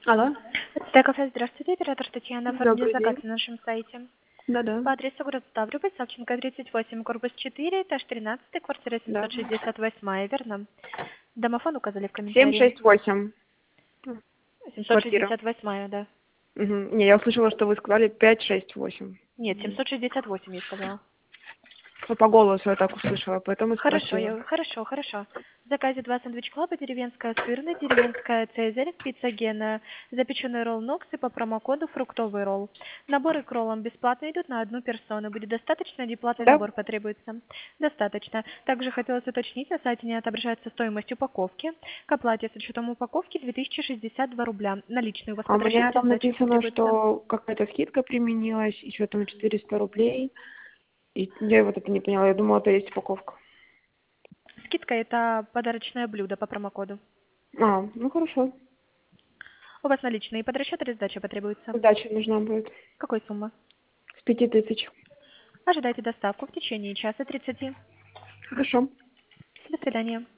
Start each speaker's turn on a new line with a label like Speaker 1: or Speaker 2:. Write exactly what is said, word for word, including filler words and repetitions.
Speaker 1: Алло.
Speaker 2: Стекофест, здравствуйте, оператор Татьяна, оформили
Speaker 1: Добрый
Speaker 2: заказ
Speaker 1: день.
Speaker 2: на нашем сайте.
Speaker 1: Да-да.
Speaker 2: По адресу город Ставрополь, Савченко, тридцать восемь, корпус четыре, этаж тринадцать, квартира
Speaker 1: Да.
Speaker 2: семьсот шестьдесят восемь, верно? Домофон указали в
Speaker 1: Семь
Speaker 2: комментарии.
Speaker 1: шесть восемь. Квартира.
Speaker 2: семьсот шестьдесят восемь, да.
Speaker 1: Угу. Не, я услышала, что вы сказали пять шесть восемь.
Speaker 2: Нет, семьсот шестьдесят восемь я сказала.
Speaker 1: Ну, по голосу я так услышала, поэтому и
Speaker 2: Хорошо,
Speaker 1: спросила.
Speaker 2: я, хорошо, хорошо. В заказе два сэндвич клаба, деревенская сырная, деревенская цезарь, пицца гена, запеченный ролл Нокси по промокоду фруктовый ролл. Наборы к роллам бесплатно идут на одну персону. Будет достаточно или платный
Speaker 1: Да?
Speaker 2: набор потребуется? Достаточно. Также хотелось уточнить, на сайте не отображается стоимость упаковки. К оплате с учетом упаковки две тысячи шестьдесят два рубля. Наличные у вас
Speaker 1: А у меня
Speaker 2: потребуются,
Speaker 1: там
Speaker 2: сдача
Speaker 1: написано,
Speaker 2: потребуется.
Speaker 1: что какая-то скидка применилась, еще там четыреста рублей. И я вот это не поняла, я думала, это есть упаковка.
Speaker 2: Скидка это подарочное блюдо по промокоду.
Speaker 1: А, ну хорошо.
Speaker 2: У вас наличные под расчет или сдача потребуется?
Speaker 1: Удачи нужна будет.
Speaker 2: Какой суммы?
Speaker 1: С пяти тысяч.
Speaker 2: Ожидайте доставку в течение часа тридцати.
Speaker 1: Хорошо.
Speaker 2: До свидания.